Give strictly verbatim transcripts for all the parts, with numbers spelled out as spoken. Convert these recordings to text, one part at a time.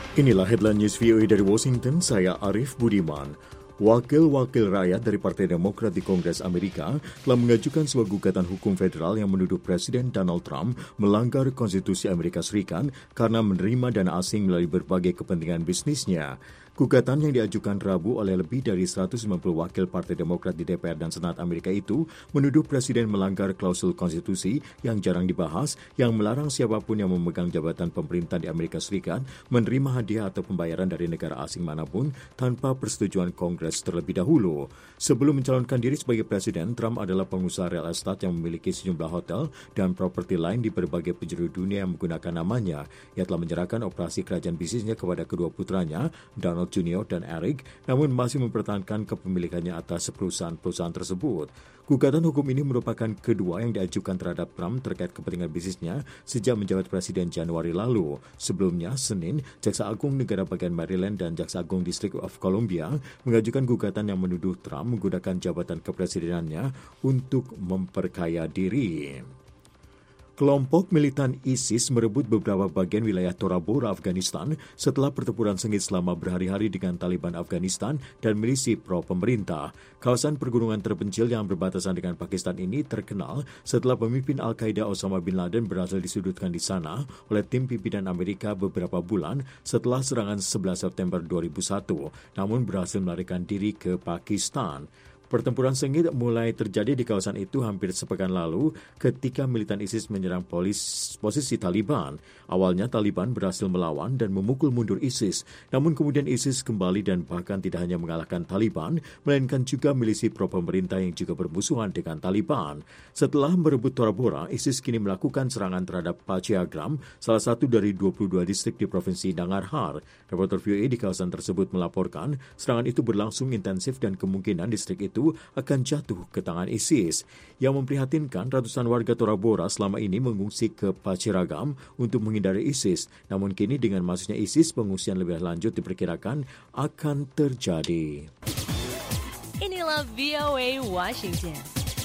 Inilah headline news V O A dari Washington, saya Arif Budiman. Wakil-wakil rakyat dari Partai Demokrat di Kongres Amerika telah mengajukan sebuah gugatan hukum federal yang menuduh Presiden Donald Trump melanggar konstitusi Amerika Serikat karena menerima dana asing melalui berbagai kepentingan bisnisnya. Gugatan yang diajukan Rabu oleh lebih dari seratus lima puluh wakil Partai Demokrat di D P R dan Senat Amerika itu menuduh Presiden melanggar klausul konstitusi yang jarang dibahas yang melarang siapapun yang memegang jabatan pemerintah di Amerika Serikat menerima hadiah atau pembayaran dari negara asing manapun tanpa persetujuan Kongres terlebih dahulu. Sebelum mencalonkan diri sebagai Presiden, Trump adalah pengusaha real estate yang memiliki sejumlah hotel dan properti lain di berbagai penjuru dunia yang menggunakan namanya. Ia telah menyerahkan operasi kerajaan bisnisnya kepada kedua putranya, Donald Junior dan Eric, namun masih mempertahankan kepemilikannya atas perusahaan-perusahaan tersebut. Gugatan hukum ini merupakan kedua yang diajukan terhadap Trump terkait kepentingan bisnisnya sejak menjabat Presiden Januari lalu. Sebelumnya, Senin, Jaksa Agung Negara Bagian Maryland dan Jaksa Agung District of Columbia mengajukan gugatan yang menuduh Trump menggunakan jabatan kepresidenannya untuk memperkaya diri. Kelompok militan ISIS merebut beberapa bagian wilayah Tora Bora, Afghanistan setelah pertempuran sengit selama berhari-hari dengan Taliban Afghanistan dan milisi pro-pemerintah. Kawasan pergunungan terpencil yang berbatasan dengan Pakistan ini terkenal setelah pemimpin Al-Qaeda Osama bin Laden berhasil disudutkan di sana oleh tim pimpinan Amerika beberapa bulan setelah serangan sebelas September dua ribu satu, namun berhasil melarikan diri ke Pakistan. Pertempuran sengit mulai terjadi di kawasan itu hampir sepekan lalu ketika militan ISIS menyerang polis, posisi Taliban. Awalnya Taliban berhasil melawan dan memukul mundur ISIS, namun kemudian ISIS kembali dan bahkan tidak hanya mengalahkan Taliban, melainkan juga milisi pro-pemerintah yang juga bermusuhan dengan Taliban. Setelah merebut Tora Bora, ISIS kini melakukan serangan terhadap Pachiagram, salah satu dari dua puluh dua distrik di Provinsi Nangarhar. Reporter V O A di kawasan tersebut melaporkan serangan itu berlangsung intensif dan kemungkinan distrik itu akan jatuh ke tangan ISIS. Yang memprihatinkan, ratusan warga Tora Bora selama ini mengungsi ke Pachiragam untuk menghindari ISIS. Namun kini dengan masuknya ISIS, pengungsian lebih lanjut diperkirakan akan terjadi. Inilah V O A Washington.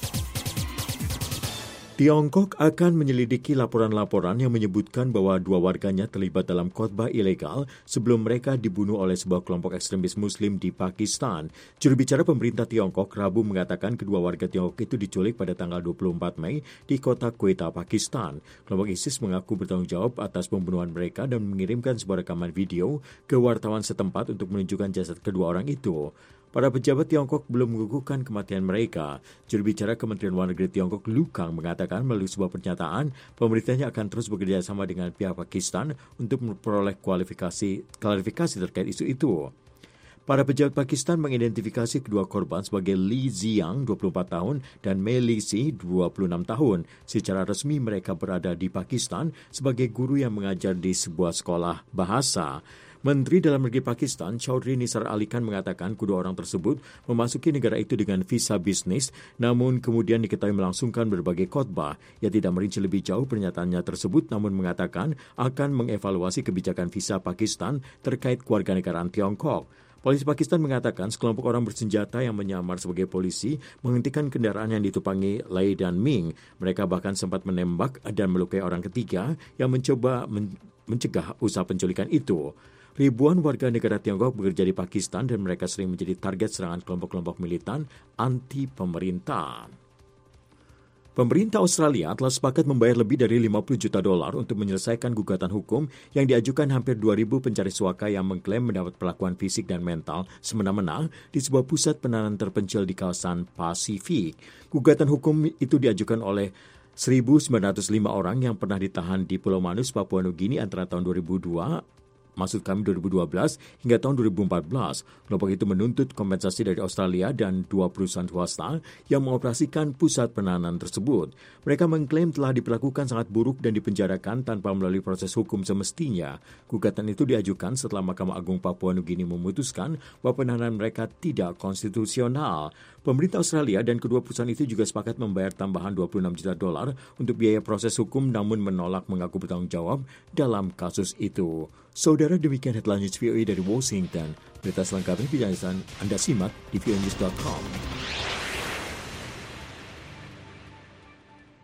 Tiongkok akan menyelidiki laporan-laporan yang menyebutkan bahwa dua warganya terlibat dalam khotbah ilegal sebelum mereka dibunuh oleh sebuah kelompok ekstremis Muslim di Pakistan. Juru bicara pemerintah Tiongkok Rabu mengatakan kedua warga Tiongkok itu diculik pada tanggal dua puluh empat Mei di kota Quetta, Pakistan. Kelompok ISIS mengaku bertanggung jawab atas pembunuhan mereka dan mengirimkan sebuah rekaman video ke wartawan setempat untuk menunjukkan jasad kedua orang itu. Para pejabat Tiongkok belum mengukuhkan kematian mereka. Juru bicara Kementerian Luar Negeri Tiongkok Lu Kang mengatakan melalui sebuah pernyataan, pemerintahnya akan terus bekerja sama dengan pihak Pakistan untuk memperoleh kualifikasi klarifikasi terkait isu itu. Para pejabat Pakistan mengidentifikasi kedua korban sebagai Li Ziyang, dua puluh empat tahun, dan Mei Li Si, dua puluh enam tahun. Secara resmi mereka berada di Pakistan sebagai guru yang mengajar di sebuah sekolah bahasa. Menteri Dalam Negeri Pakistan, Chaudhry Nisar Ali Khan mengatakan kedua orang tersebut memasuki negara itu dengan visa bisnis, namun kemudian diketahui melangsungkan berbagai khotbah. Ia tidak merinci lebih jauh pernyataannya tersebut, namun mengatakan akan mengevaluasi kebijakan visa Pakistan terkait kewarganegaraan Tiongkok. Polisi Pakistan mengatakan sekelompok orang bersenjata yang menyamar sebagai polisi menghentikan kendaraan yang ditumpangi Lei dan Ming. Mereka bahkan sempat menembak dan melukai orang ketiga yang mencoba men- mencegah usaha penculikan itu. Ribuan warga negara Tiongkok bekerja di Pakistan dan mereka sering menjadi target serangan kelompok-kelompok militan anti-pemerintah. Pemerintah Australia telah sepakat membayar lebih dari lima puluh juta dolar untuk menyelesaikan gugatan hukum yang diajukan hampir dua ribu pencari suaka yang mengklaim mendapat perlakuan fisik dan mental semena-mena di sebuah pusat penahanan terpencil di kawasan Pasifik. Gugatan hukum itu diajukan oleh seribu sembilan ratus lima orang yang pernah ditahan di Pulau Manus, Papua Nugini antara tahun dua ribu dua Maksud kami dua ribu dua belas hingga tahun dua ribu empat belas. Kelompok itu menuntut kompensasi dari Australia dan dua perusahaan swasta yang mengoperasikan pusat penahanan tersebut. Mereka mengklaim telah diperlakukan sangat buruk dan dipenjarakan tanpa melalui proses hukum semestinya. Gugatan itu diajukan setelah Mahkamah Agung Papua Nugini memutuskan bahwa penahanan mereka tidak konstitusional. Pemerintah Australia dan kedua perusahaan itu juga sepakat membayar tambahan dua puluh enam juta dolar untuk biaya proses hukum namun menolak mengaku bertanggung jawab dalam kasus itu. Saudara, demikian headline news V O A dari Washington. Berita selengkapnya bisa Anda simak di v o news dot com.